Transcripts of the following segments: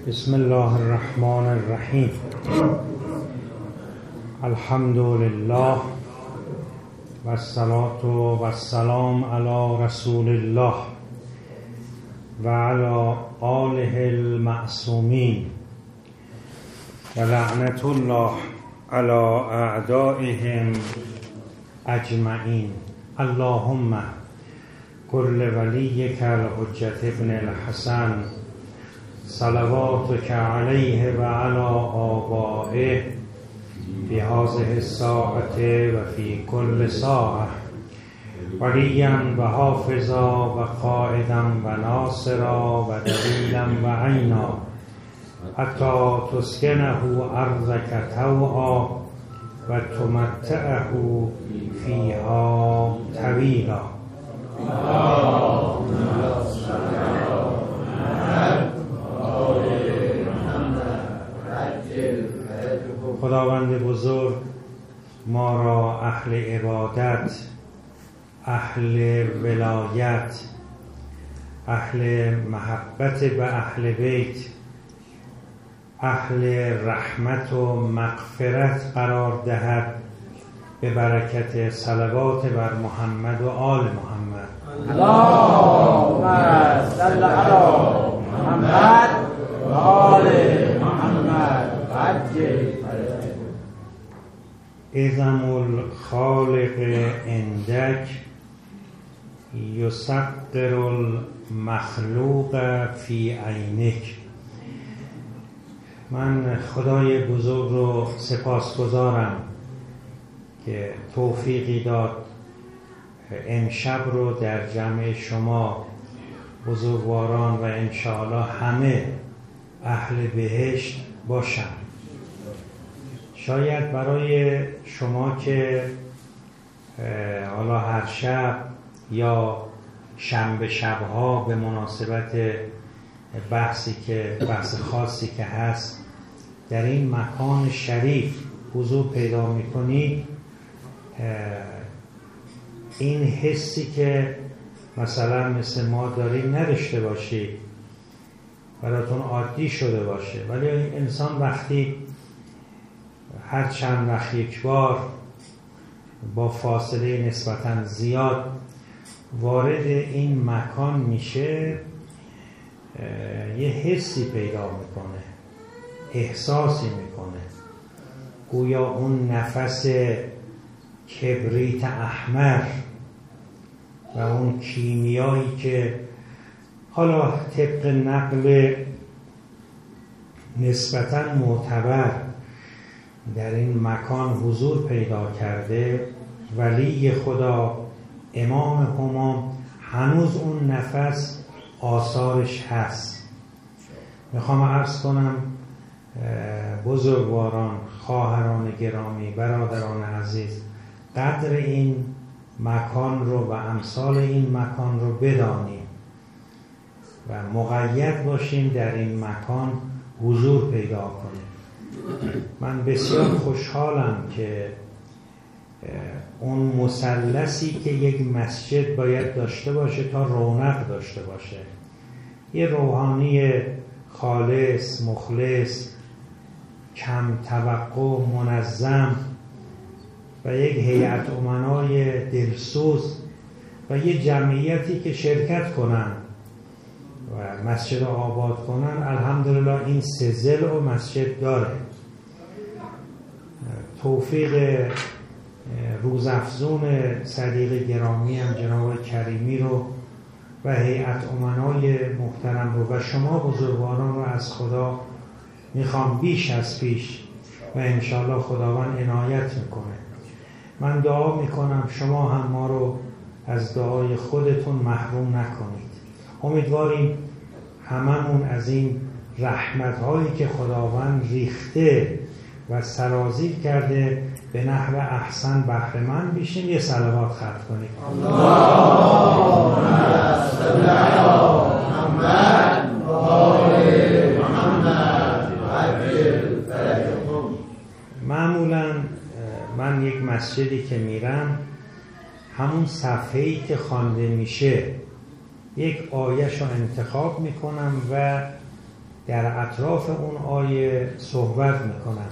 بسم الله الرحمن الرحیم. الحمد لله و الصلاة و السلام علی رسول الله و علی آله المعصومین و لعنت الله علی اعدائهم اجمعین. اللهم کل ولیک الحجة ابن الحسن صلواتك علیه و علی آبائه فی هذه الساعة و فی کل ساعة ولیا و حافظا و قائدا و ناصرا و دلیلا و عینا حتی تسکنه ارضک طوعا و تمتعه فیها طویلا. خداوند بزرگ ما را اهل عبادت، اهل ولایت، اهل محبت به اهل بیت، اهل رحمت و مغفرت قرار دهد به برکت صلوات بر محمد و آل محمد. اللهم صل علی محمد و آل محمد. اعظم الخالق عندک یصغر المخلوق فی عینک. من خدای بزرگ رو سپاسگزارم که توفیقی داد امشب رو در جمع شما بزرگواران و انشاءالله همه اهل بهشت باشم. شاید برای شما که حالا هر شب یا شنبه شبها به مناسبت بحث خاصی که هست در این مکان شریف حضور پیدا می‌کنید، این حسی که مثلا مثل ما داریم نداشته باشید، براتون عادی شده باشه، ولی انسان وقتی هر چند وقت یک بار با فاصله نسبتاً زیاد وارد این مکان میشه، یه حسی پیدا میکنه، احساسی میکنه، گویا اون نفس کبریت احمر و اون کیمیایی که حالا طبق نقل نسبتاً معتبر در این مکان حضور پیدا کرده، ولی خدا امام همام، هنوز اون نفس آثارش هست. میخوام عرض کنم بزرگواران، خواهران گرامی، برادران عزیز، قدر این مکان رو و امثال این مکان رو بدانیم و مقید باشیم در این مکان حضور پیدا کنیم. من بسیار خوشحالم که اون مثلثی که یک مسجد باید داشته باشه تا رونق داشته باشه، یه روحانی خالص، مخلص، کم توقع، منظم و یک هیئت امنای دلسوز و یه جمعیتی که شرکت کنن و مسجد آباد کنن. الحمدلله این سه ضلع و مسجد داره. توفیق روزافزون صدیق گرامی هم جناب کریمی رو و هیئت امنای محترم رو و شما بزرگواران رو از خدا میخوام بیش از پیش و انشالله خداوند عنایت میکنه. من دعا میکنم شما هم ما رو از دعای خودتون محروم نکنید. امیدواریم هممون از این رحمت‌هایی که خداوند ریخته و سرازیر کرده به نحو احسن بهره‌مند بشیم. یه صلوات خلق کنید. اللهم صل علی محمد و آل محمد عجل فرجهم. معمولاً من یک مسجدی که میرم، همون صفحه‌ای که خوانده میشه یک آیه‌شو انتخاب میکنم و در اطراف اون آیه صحبت میکنم.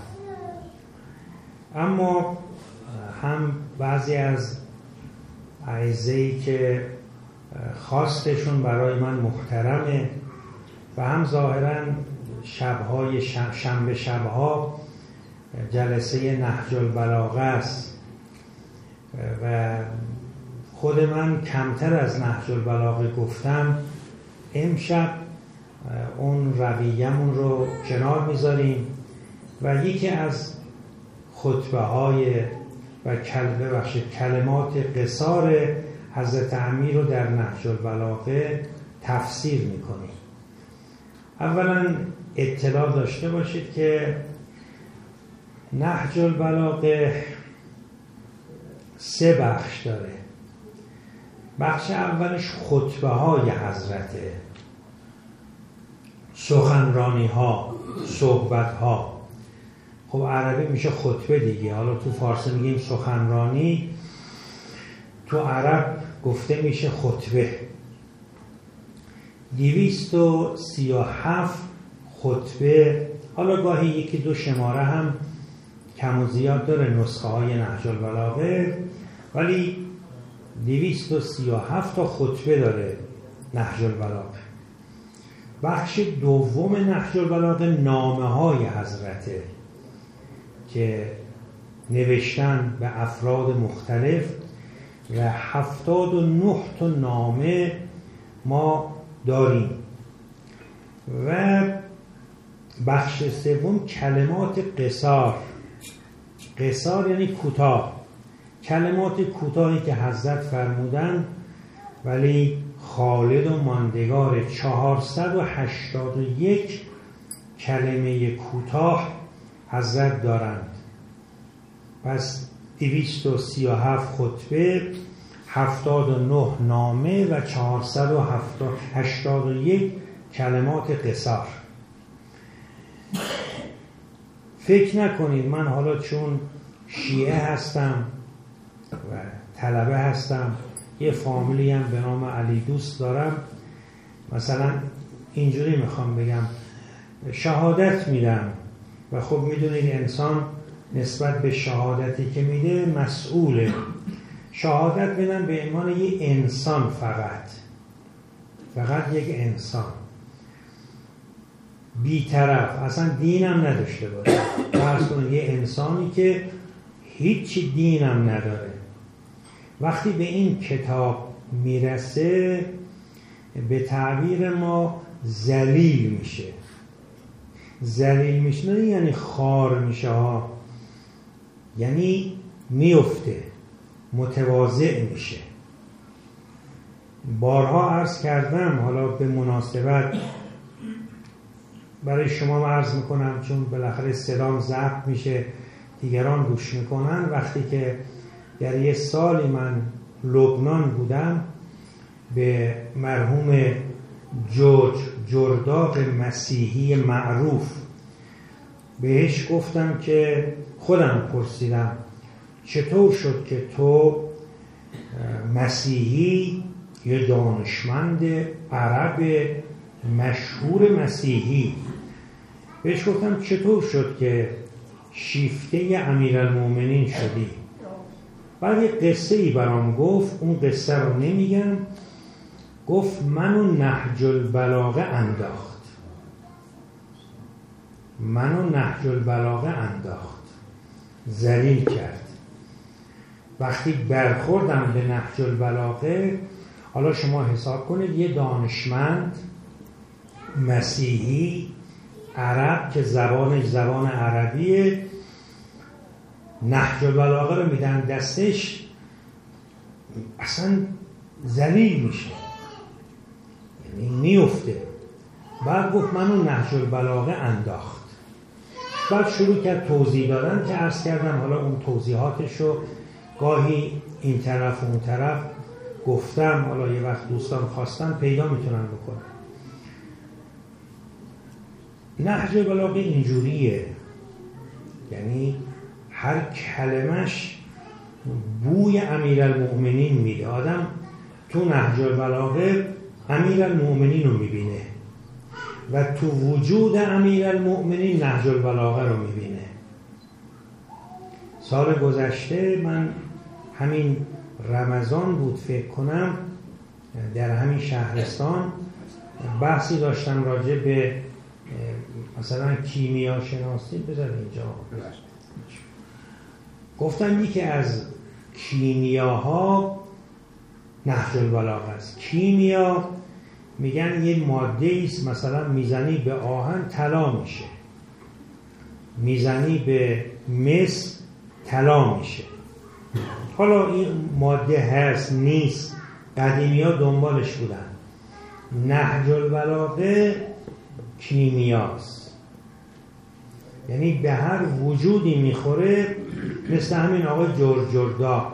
اما هم بعضی از اعزایی که خواستشون برای من محترمه و هم ظاهراً شبهای شنبه شبها جلسه نهج البلاغه است و خود من کمتر از نهج البلاغه گفتم. امشب اون رویه‌مون رو کنار میذاریم و یکی از خطبه های و کلمات قصار حضرت امیر رو در نهج البلاغه تفسیر میکنیم. اولا اطلاع داشته باشید که نهج البلاغه 3 بخش داره. بخش اولش خطبه های حضرته، سخنرانی ها، صحبت ها. خب عربی میشه خطبه دیگه، حالا تو فارسی میگیم سخنرانی، تو عرب گفته میشه خطبه. 237 خطبه، حالا گاهی 1-2 شماره هم کم و زیاد داره نسخه های نهج البلاغه، ولی 237 تا خطبه داره نهج البلاغه. بخش دوم نهج البلاغه نامه های حضرته که نوشتن به افراد مختلف و 79 تا نامه ما داریم. و بخش سوم کلمات قصار. قصار یعنی کوتاه، کلمات کوتاهی که حضرت فرمودن ولی خالد و ماندگار. 481 کلمه کوتاه حضرت دارند. پس 237 خطبه، 79 نامه و 481 کلمات قصار. فکر نکنید من حالا چون شیعه هستم و طلبه هستم، یه فامیلی هم به نام علی دوست دارم، مثلا اینجوری میخوام بگم شهادت میدم و خب میدونید انسان نسبت به شهادتی که میده مسئوله. شهادت بدم به عنوان یه انسان، فقط یک انسان بی‌طرف، اصلا دینم نداشته باشه. فرض کنید یه انسانی که هیچ دینم نداره، وقتی به این کتاب میرسه به تعبیر ما ذلیل میشه. ذلیل میشه نه یعنی خار میشه ها، یعنی میفته، متواضع میشه. بارها عرض کردم، حالا به مناسبت برای شما عرض میکنم چون بالاخره صدام ضبط میشه، دیگران گوش میکنن. وقتی که در یه سالی من لبنان بودم، به مرحوم جرداق مسیحی معروف بهش گفتم که خودم پرسیدم چطور شد که تو مسیحی، یه دانشمند عرب مشهور مسیحی، بهش گفتم چطور شد که شیفته امیرالمومنین شدی؟ بعد یه قصه ای برام گفت، اون قصه رو نمیگم. گفت منو نهج البلاغه انداخت، ذلیل کرد. وقتی برخوردم به نهج البلاغه، حالا شما حساب کنید یه دانشمند مسیحی عرب که زبان عربیه، نهج البلاغه رو میدن دستش، اصلا ذلیل میشه، یعنی میفته. بعد گفت منو نهج البلاغه انداخت. بعد شروع کرد توضیح دادن که عرض کردم، حالا اون توضیحاتشو گاهی این طرف و اون طرف گفتم، حالا یه وقت دوستان خواستن پیدا میتونن بکنن. نهج البلاغه اینجوریه، یعنی هر کلمش بوی امیرالمؤمنین میده. آدم تو نهج البلاغه امیرالمؤمنین رو میبینه. و تو وجود امیرالمؤمنین نهج البلاغه رو میبینه. سال گذشته من همین رمضان بود فکر کنم، در همین شهرستان بحثی داشتم راجع به مثلا کیمیا شناسی. بذار اینجا گفتم یکی از کیمیاها نهج البلاغه است. کیمیا میگن یه ماده است، مثلا میزنی به آهن طلا میشه، میزنی به مس طلا میشه. حالا این ماده هست نیست، قدیمی ها دنبالش بودن. نهج البلاغه کیمیاست، یعنی به هر وجودی میخوره. مثل همین آقای جورجردا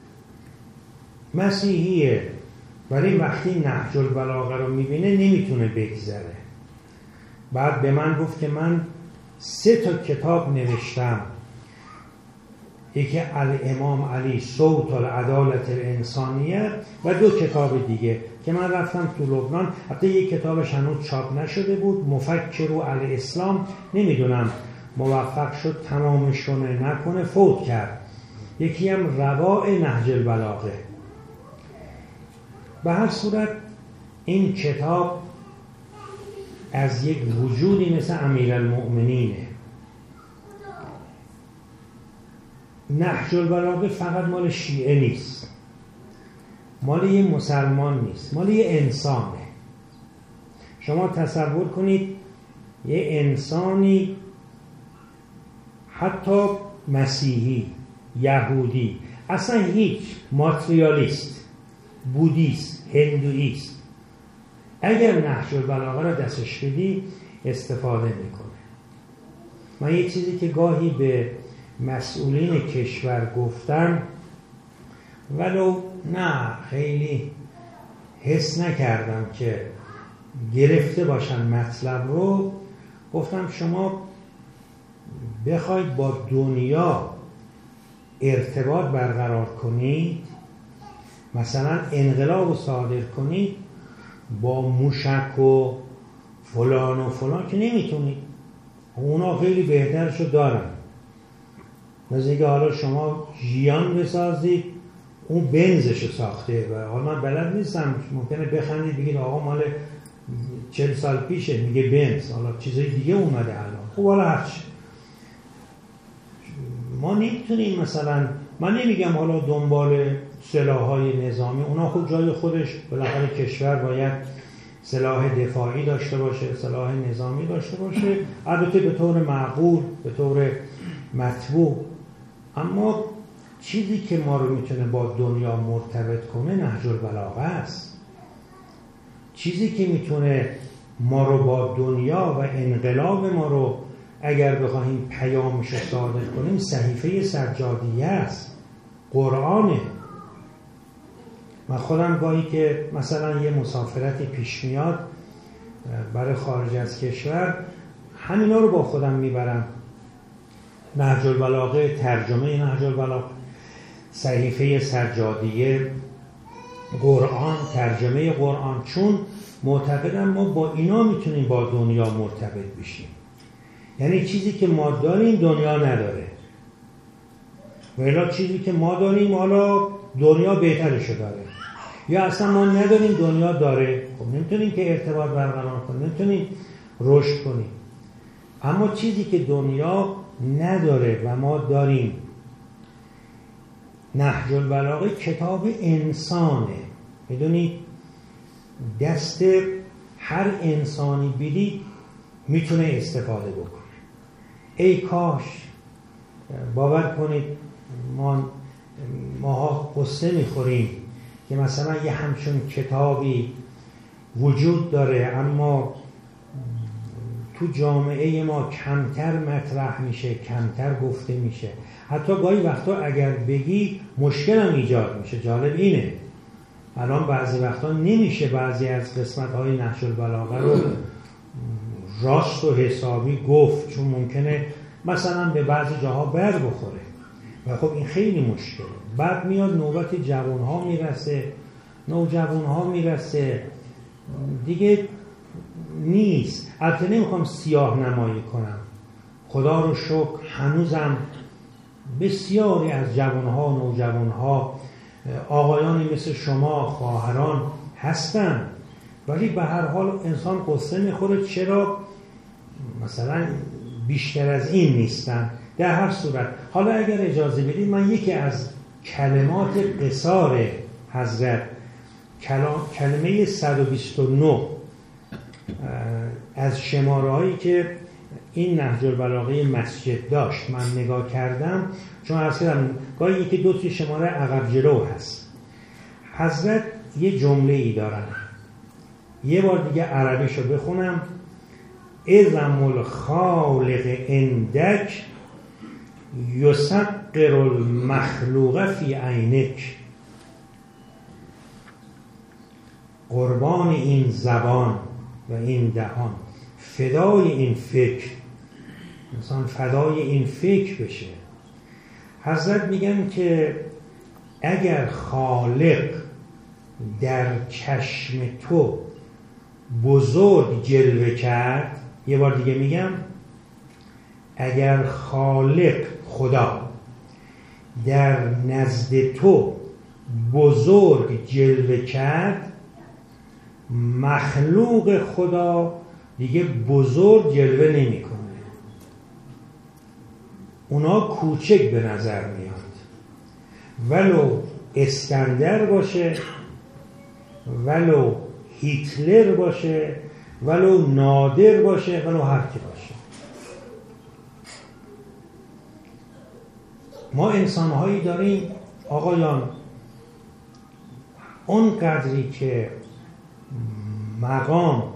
مسیحیه، ولی وقتی نهج البلاغه رو میبینه نمیتونه بگذره. بعد به من گفت که من 3 کتاب نوشتم، یکی الامام علی صوت العدالت الانسانیه و 2 کتاب دیگه که من رفتم تو لبنان. حتی یک کتابش هنوز چاپ نشده بود، مفکر الاسلام، نمیدونم موفق شد تمامشونه نکنه، فوت کرد. یکی هم رواع نهج البلاغه. به هر صورت این کتاب از یک وجودی مثل امیرالمؤمنینه. نهج البلاغه فقط مال شیعه نیست، مال یه مسلمان نیست، مال یه انسانه. شما تصور کنید یه انسانی، حتی مسیحی، یهودی، اصلا هیچ، ماتریالیست، بودیست، هندویست، اگر نهج البلاغه را دستش بدی استفاده میکنه. من یه چیزی که گاهی به مسئولین کشور گفتم، ولو نه خیلی حس نکردم که گرفته باشن مطلب رو، گفتم شما بخواید با دنیا ارتباط برقرار کنید، مثلا انقلاب رو صادر کنید، با موشک و فلان که نمیتونید. اونا خیلی بهترشو دارن. مثل اینکه حالا شما ژیان بسازید، اون بنزشو ساخته و حالا من بلد نیستم، ممکنه بخندید بگید آقا مال 40 سال پیشه، میگه بنز، حالا چیزای دیگه اومده الان. خب حالا هرچی ما نمیتونیم، مثلا من نمیگم حالا دنبال سلاح‌های نظامی، اونا خود جای خودش، بالاخره کشور باید سلاح دفاعی داشته باشه، سلاح نظامی داشته باشه، البته به طور معقول، به طور مطبوع. اما چیزی که ما رو میتونه با دنیا مرتبط کنه نهج البلاغه است. چیزی که میتونه ما رو با دنیا و انقلاب ما رو اگر بخواهیم پیامش رو صادر کنیم، صحیفه سجادیه است، قرآنه. من خودم گاهی که مثلا یه مسافرتی پیش میاد برای خارج از کشور، همینا رو با خودم میبرم. نهج البلاغه، ترجمه نهج البلاغه، صحیفه سجادیه، قرآن، ترجمه قرآن، چون معتقدم ما با اینا میتونیم با دنیا مرتبط بشیم. یعنی چیزی که ما داریم دنیا نداره، و الا چیزی که ما داریم حالا دنیا بهترشو داره، یا اصلا ما نداریم دنیا داره. خب نمیتونیم که ارتباط برقرار کنیم، نمیتونیم رشد کنیم. اما چیزی که دنیا نداره و ما داریم، نهج البلاغه کتاب انسانه. میدونید دست هر انسانی بدید میتونه استفاده بکنه. ای کاش، باور کنید ماها قصه میخوریم که مثلا یه همچون کتابی وجود داره، اما تو جامعه ما کمتر مطرح میشه، کمتر گفته میشه. حتی گاهی وقتا اگر بگی مشکل هم ایجاد میشه. جالب اینه الان بعضی وقتا نمیشه بعضی از قسمت‌های نهج البلاغه رو راست و حسابی گفت، چون ممکنه مثلا به بعضی جاها بر بخوره و خب این خیلی مشکله. بعد میاد نوبت جوان‌ها میرسه، نوجوان‌ها میرسه دیگه، نیست. البته نمیخوام سیاه نمایی کنم، خدا رو شکر هنوزم بسیاری از جوانها، نوجوانها، آقایانی مثل شما، خواهران هستن، ولی به هر حال انسان قصه میخوره چرا مثلا بیشتر از این نیستن. در هر صورت حالا اگر اجازه بدید من یکی از کلمات قصار حضرت، کلمه 129 از شماره هایی که این نهج البلاغه مسجد داشت من نگاه کردم، چون اصلا گاهی یکی دو تا شماره عقب جلو هست. حضرت یه جمله ای دارن، یه بار دیگه عربیشو بخونم: اذم الخالق اندک یسقر المخلوق فی عینک. قربان این زبان و این دهان، فدای این فکر، انسان فدای این فکر بشه. حضرت میگن که اگر خالق در چشم تو بزرگ جلوه کرد، یه بار دیگه میگم، اگر خالق خدا در نزد تو بزرگ جلوه کرد، مخلوق خدا دیگه بزرگ جلوه نمیکنه، اونا کوچک به نظر میاد، ولو اسکندر باشه، ولو هیتلر باشه، ولو نادر باشه، ولو هر کی باشه. ما انسانهایی داریم آقایان، اون قدری که مقام،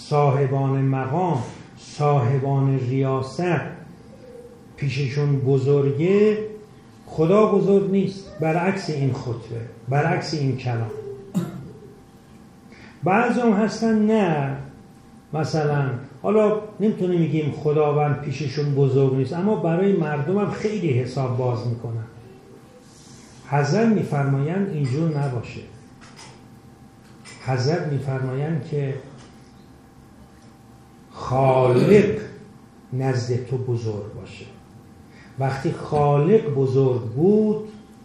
صاحبان ریاست پیششون بزرگه، خدا بزرگ نیست. برعکس این خطبه، برعکس این کلام. بعضی هم هستن نه، مثلا حالا نمیتونیم میگیم خداوند پیششون بزرگ نیست، اما برای مردم هم خیلی حساب باز میکنن. حضرت میفرمایند اینجور نباشه. حضرت میفرمایند که خالق نزد تو بزرگ باشه. وقتی خالق بزرگ بود،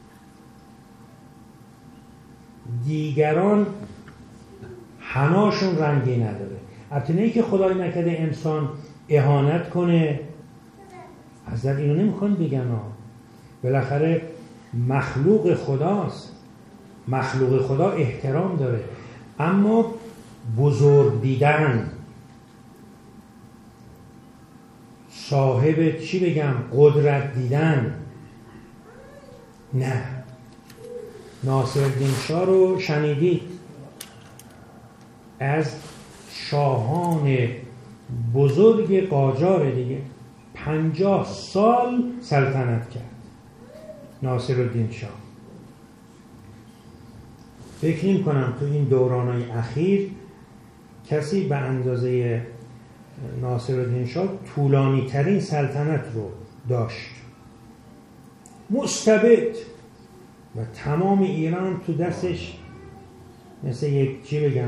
دیگران حناشون رنگی نداره. البته نه که خدای نکرده انسان اهانت کنه، حضرت اینو نمیخوان بگن ها. بالاخره مخلوق خداست، مخلوق خدا احترام داره، اما بزرگ دیدن، صاحب چی بگم، قدرت دیدن، نه. ناصرالدین شاه رو شنیدید، از شاهان بزرگ قاجار دیگه 50 سال سلطنت کرد ناصرالدین شاه. فکر نمی کنم تو این دورانهای اخیر کسی به اندازه ناصرالدین شاه طولانی ترین سلطنت رو داشت، مستبد، و تمام ایران تو دستش مثل یک چی بگم،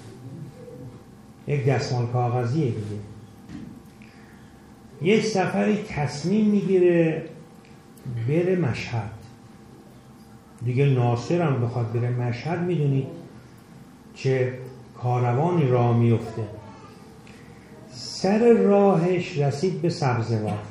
یک دستمال کاغذیه دیگه. یک سفری تصمیم میگیره بره مشهد دیگه. ناصر هم بخواد بره مشهد، میدونید چه کاروانی راه میفته. سر راهش رسید به سبزوار.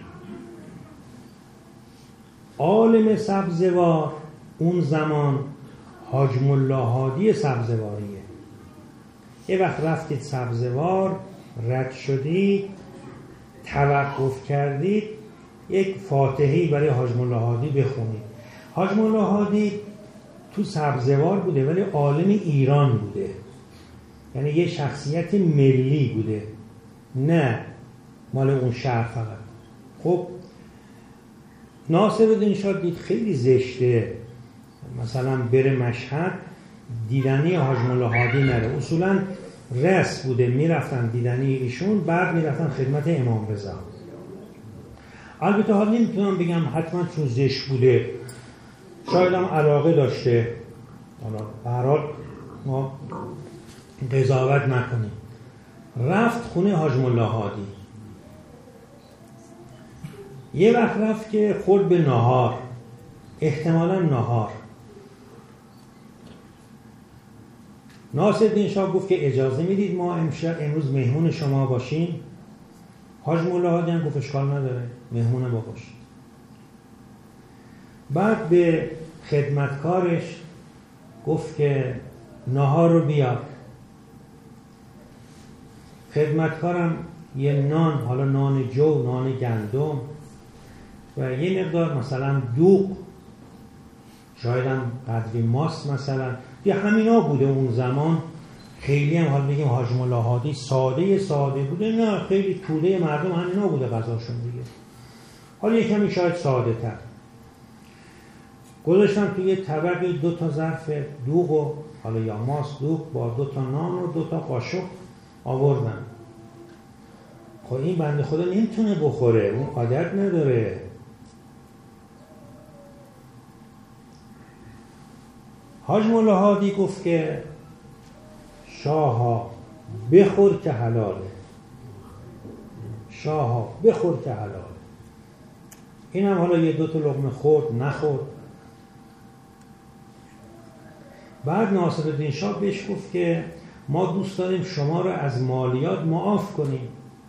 عالم سبزوار اون زمان حاج ملا هادی سبزواریه. یه وقت رفتید سبزوار، رد شدید، توقف کردید، یک فاتحه‌ای برای حاج ملا هادی بخونید. حاج ملا هادی تو سبزوار بوده ولی عالم ایران بوده، یعنی یه شخصیت ملی بوده، نه مال اون شهر فقط. خب ناصرالدین شاه دید خیلی زشته مثلا بره مشهد دیدنی حاج ملا هادی نره. اصولا رس بوده، میرفتن دیدنی ایشون، بعد میرفتن خدمت امام رضا. البته حالا نمیتونم بگم حتما چون زشت بوده، شاید هم علاقه داشته، حالا به هر حال ما قضاوت نکنیم. رفت خونه حاج ملا هادی. یه وقت رفت که خورد به ناهار، احتمالاً ناهار. ناصرالدین شاه گفت که اجازه میدید ما امروز مهمون شما باشیم؟ حاج ملا هادی هم گفت اشکال نداره، مهمون ما باشید. بعد به خدمتکارش گفت که ناهار رو بیار. خدمتکارم یه نان، حالا نان جو، نان گندم و یه مقدار مثلا دوغ، شاید هم قدری ماست مثلا، یه همینا بوده اون زمان. خیلی هم حالا بگیم حاج ملا هادی ساده بوده، نه خیلی توده مردم همینا بوده غذاشون دیگه، حالا یه کمی شاید ساده تر. گذاشتم توی یه طبقی 2 ظرف دوغ و حالا یا ماست دوغ با 2 نان و 2 قاشق آوردم. خب این بنده خدا نمیتونه بخوره، اون عادت نداره. حاج ملا هادی گفت که شاها بخور که حلاله، شاها بخور که حلاله. این هم حالا یه 2 لقمه خورد، نخورد. بعد ناصرالدین شاه بهش گفت که ما دوست داریم شما رو از مالیات معاف کنیم.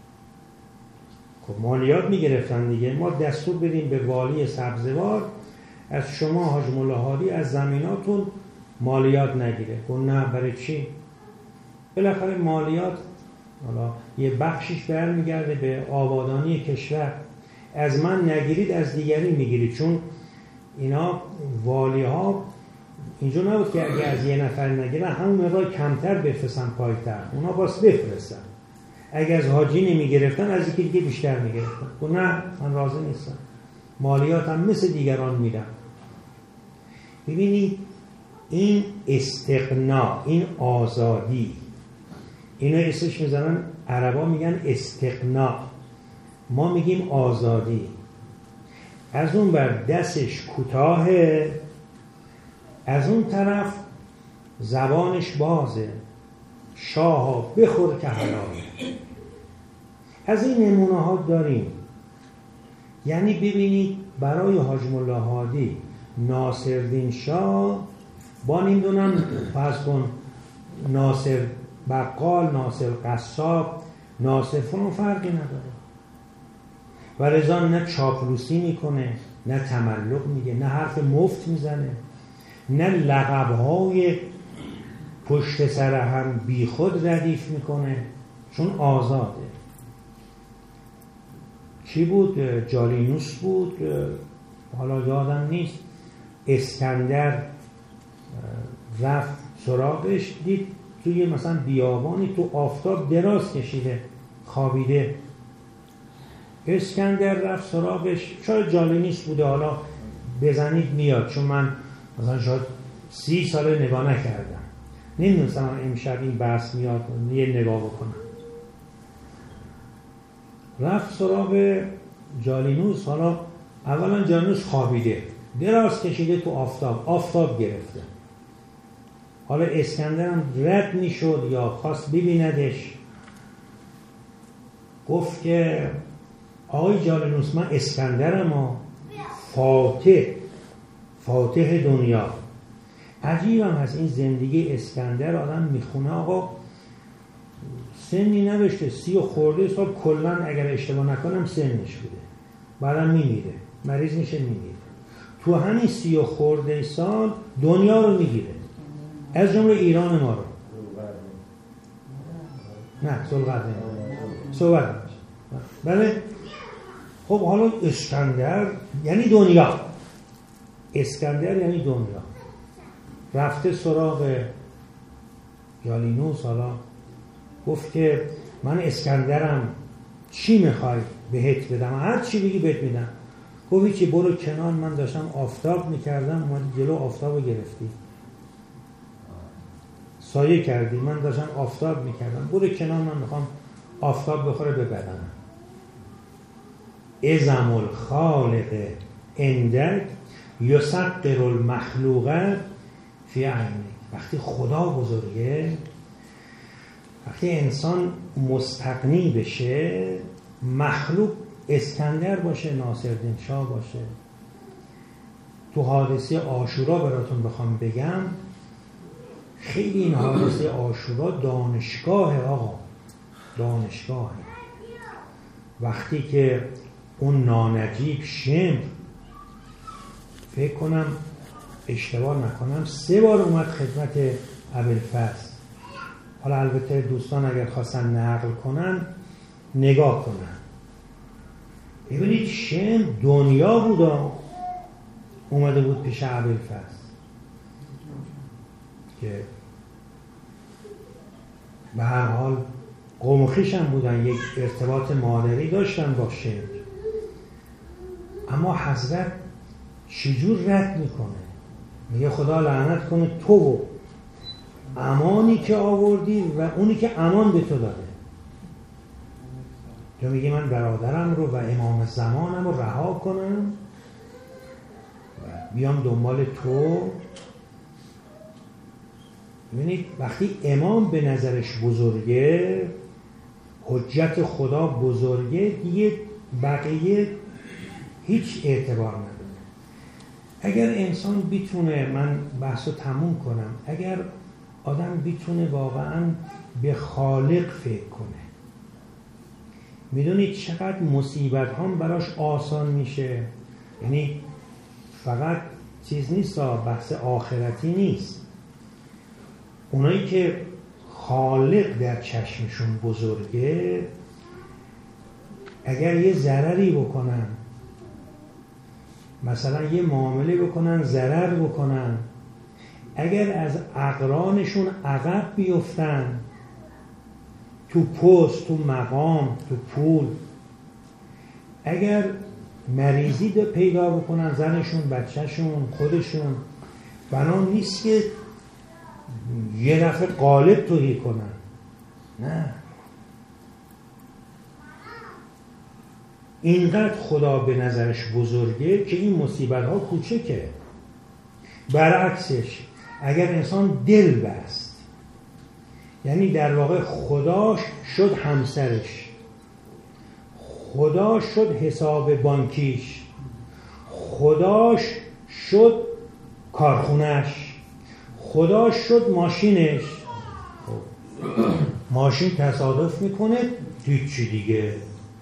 خب مالیات میگرفتن دیگه، ما دستور بدیم به والی سبزوار از شما حاج ملا هادی از زمیناتون مالیات نگیره. گفت نه برای چی؟ بالاخره مالیات حالا یه بخشش برمیگرده به آبادانی کشور، از من نگیرید از دیگری میگیرید. چون اینا والی ها اینجا نبود که اگه از یه نفر نگیرن همون مقدار کمتر بفرستن پایتخت، اونا باز بفرستن. اگه از حاجی نمیگرفتن از یکی دیگه بیشتر میگرفتن. گفت نه من راضی نیستم، مالیات هم مثل دیگران میدم. ببینید این استغنا، این آزادی، اینو اسمش میذارن عربا میگن استغنا، ما میگیم آزادی. از اون بر دستش کوتاهه، از اون طرف زبانش بازه، شاها بخور که حلاله. از این نمونه ها داریم. یعنی ببینید برای حاج ملا هادی ناصرالدین شاه با نمیدونم فرض کن ناصر بقال، ناصر قصاب، ناصر فلان فرقی نداره. و رضا نه چاپلوسی میکنه، نه تملق میگه، نه حرف مفت میزنه، نه لقبهای پشت سر هم بی خود ردیف میکنه، چون آزاده. کی بود؟ جالینوس بود، حالا یادم نیست. اسکندر رفت سراغش، دید توی مثلا بیابانی تو آفتاب دراز کشیده خوابیده. اسکندر رفت سراغش، شاید جالینوس بوده، حالا بزنید میاد، چون من مثلا شاید 30 ساله نگاه نکردم، نمیدونستم امشب این بحث میاد یه نگاه بکنم. رفت سراغ جالینوس، حالا اولا جالینوس خوابیده، دراز کشیده تو آفتاب گرفته. حالا اسکندر هم رد میشد یا خواست ببیندش، گفت که آقای جالینوس من اسکندرم و فاتح دنیا. عجیبم هست این زندگی اسکندر، آدم میخونه آقا سنی نوشته، 30 خورده سال کلن اگر اشتباه نکنم سنش بوده، بعدم میمیره، مریض میشه میمیره. تو همین 30 خورده سال دنیا رو میگیره، از جمله ایران ما رو. نه ذوالقرنین صحبت. بله خب حالا اسکندر یعنی دنیا، اسکندر یعنی دنیا. رفته سراغ جالینوس، حالا گفت که من اسکندرم، چی میخوای بهت بدم؟ هر چی بگی بهت میدم. گفتی که برو کنار، من داشتم آفتاب میکردم، اومدی جلو آفتابو گرفتی، سایه کردی، من داشتم آفتاب میکردم، برو کنار، من میخوام آفتاب بخوره به بدنم. اعظم الخالق عندک یصغر المخلوق فی عینک. وقتی خدا بزرگه، وقتی انسان مستغنی بشه، مخلوق اسکندر باشه، ناصرالدین شاه باشه. تو حادثه عاشورا براتون بخوام بگم، خیلی این حادثه عاشورا دانشگاه آقا، دانشگاه. وقتی که اون نانجیب شمر، فکر کنم اشتباه نکنم 3 بار اومد خدمت ابوالفضل. حالا البته دوستان اگر خواستن نقل کنن نگاه کنن، ببینید شمر دنیا بود، اومده بود پیش ابوالفضل که به هر حال قوم و خویش هم بودن، یک ارتباط مادری داشتن با شمر. اما حضرت چجور رد میکنه؟ میگه خدا لعنت کنه تو و امانی که آوردی و اونی که امان به تو داده. تو میگی من برادرم رو و امام زمانم رو رها کنم و بیام دنبال تو؟ ببینید وقتی امام به نظرش بزرگه، حجت خدا بزرگه، دیگه بقیه هیچ اعتبار نداره. اگر انسان بیتونه، من بحثو تموم کنم، اگر آدم بیتونه واقعا به خالق فکر کنه، میدونید چقدر مصیبت هم براش آسان میشه. یعنی فقط چیز نیست، بحث آخرتی نیست. اونایی که خالق در چشمشون بزرگه، اگر یه ضرری بکنن، مثلا یه معامله بکنن ضرر بکنن، اگر از اقرانشون عقب بیفتن تو پست، تو مقام، تو پول، اگر مریضی پیدا بکنن زنشون، بچهشون، خودشون، بنا نیست که یه دفعه قالب توهی کنن. نه، اینقدر خدا به نظرش بزرگه که این مصیبت ها کوچکه. برعکسش اگر انسان دل بست، یعنی در واقع خدا شد همسرش، خدا شد حساب بانکیش، خداش شد کارخونش، خدا شد ماشینش. ماشین تصادف میکنه، هیچی دیگه.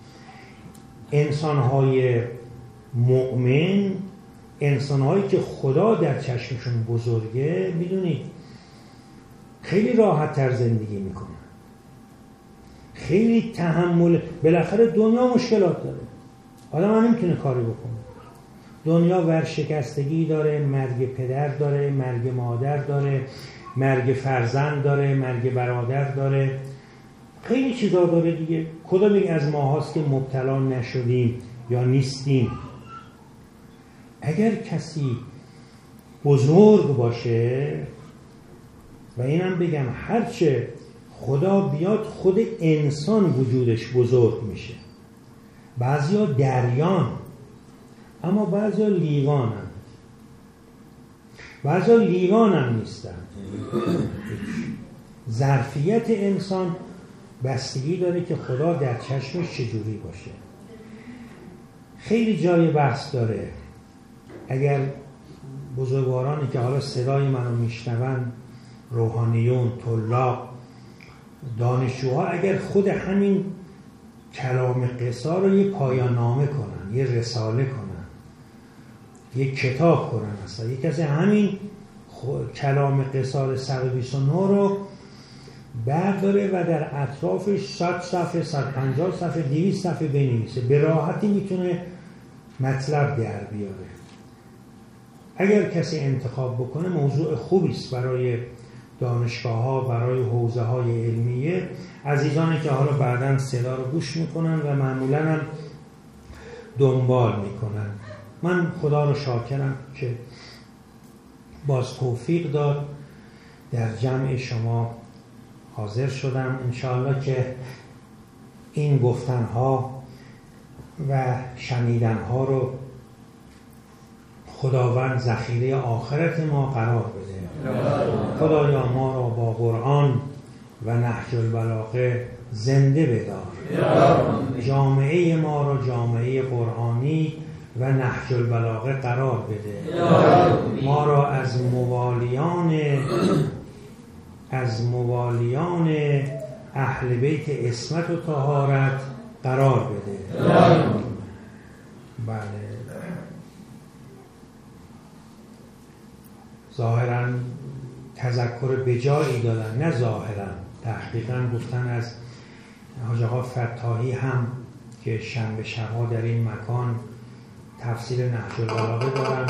انسانهای مؤمن، انسانهایی که خدا در چشمشون بزرگه، میدونید خیلی راحت تر زندگی میکنن، خیلی تحمل. بالاخره دنیا مشکلات داره، آدم هم نمیتونه کاری بکنه. دنیا ورشکستگی داره، مرگ پدر داره، مرگ مادر داره، مرگ فرزند داره، مرگ برادر داره، خیلی چیزا داره دیگه. کدام یک از ما هاست که مبتلا نشدیم یا نیستیم؟ اگر کسی بزرگ باشه، و اینم بگم هرچه خدا بیاد خود انسان وجودش بزرگ میشه. بعضیا دریان، اما بعضیا لیوانن، بعضیا لیوانم نیستن. ظرفیت انسان بستگی داره که خدا در چشمش چجوری باشه. خیلی جای بحث داره. اگر بزرگوارانی که حالا صدای منو میشنون، روحانیون، طلاب، دانشجوها، اگر خود همین کلام قصا رو یه پایان نامه کنن، یه رساله کنن، یه کتاب کنن، اصلا یک کسی همین کلام قصا 129 رو برداره و در اطرافش 100 صفحه، 150 صفحه، 200 صفحه بنویسه، به راحتی میتونه مطلب در بیاره. اگر کسی انتخاب بکنه موضوع خوبی است برای دانشگاه‌ها، برای حوزه‌های علمیه. عزیزانی که حالا بعداً صدا رو گوش میکنن و معمولاً هم دنبال میکنن، من خدا رو شاکرم که باز توفیق داد در جمع شما حاضر شدم. انشاءالله که این گفتنها و شنیدنها رو خداوند ذخیره آخرت ما قرار بده. خدایا ما را با قرآن و نهج البلاغه زنده بدار. جامعه ما رو جامعه قرآنی و نهج البلاغه قرار بده. ما را از موالیان اهل بیت عصمت و طهارت قرار بده. بله، ظاهراً تذکر بجایی دادن، نه ظاهراً، تحقیقاً گفتن از حاج آقا فتاحی هم که شنبه شب‌ها در این مکان تفسیر نهج البلاغه دارن.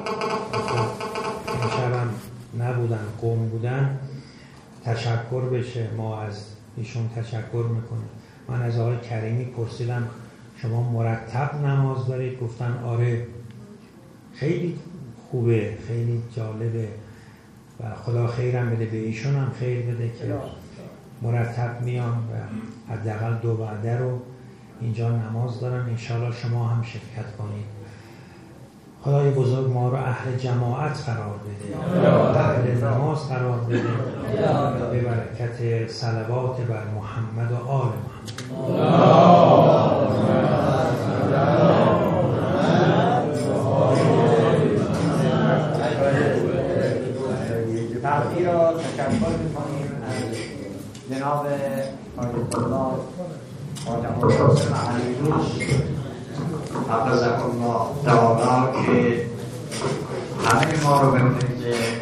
این شبم نبودن، قوم بودن، تشکر بشه. ما از ایشون تشکر میکنیم. من از آقای کریمی پرسیدم شما مرتب نماز دارید؟ گفتن آره. خیلی خوبه، خیلی جالبه و خدا خیرم بده، به ایشون هم خیر بده که مرتب میان و حداقل 2 وعده رو اینجا نماز دارن. انشالله شما هم شرکت کنید. خدای بزرگ ما رو اهل جماعت قرار بده، اهل نماز قرار بده، به برکت صلوات بر محمد و آل محمد. تقدیر را تشکر می‌کنیم از جناب آیت الله خواجه القاسم علیدوش حفظه الله تعالی که همه ما رو به